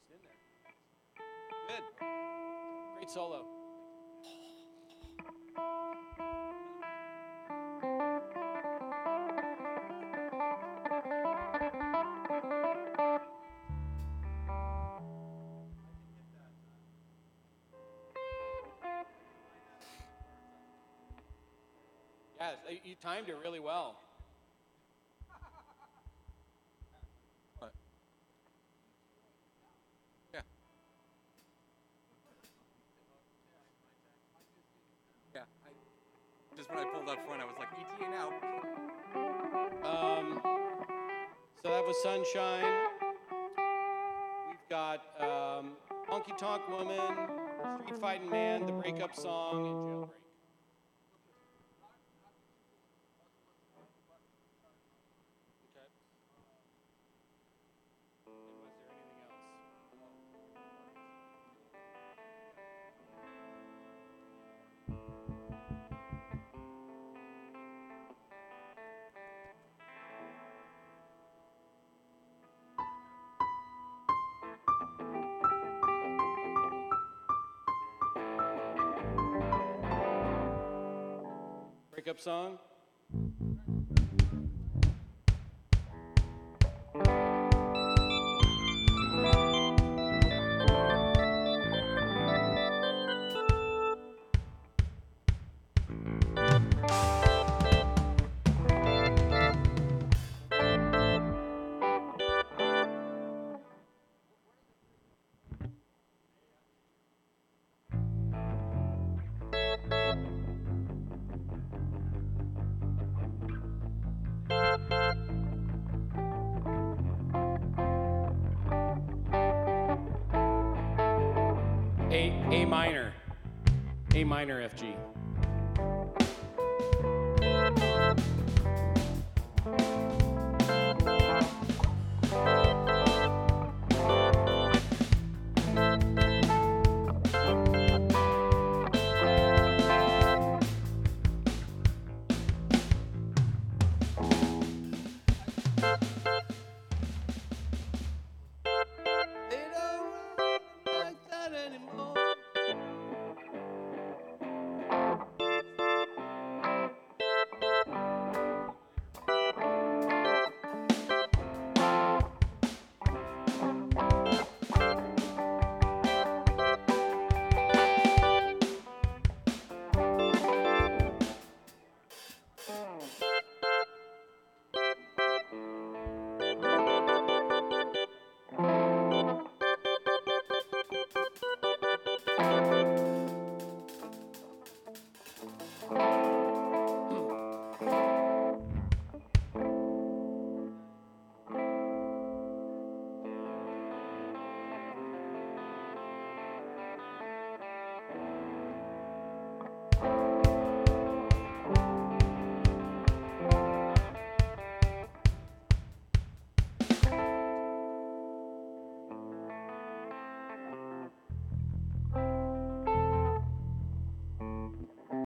in there. Good. Great solo. Yeah, you timed it really well. What? Yeah. Yeah. Just when I pulled up front, I was like, ETA now. So that was Sunshine. We've got Honky Tonk Woman, Street Fighting Man, The Breakup Song, and Jailbreak. Okay. And was there anything else? Breakup Song? A minor. A minor FG.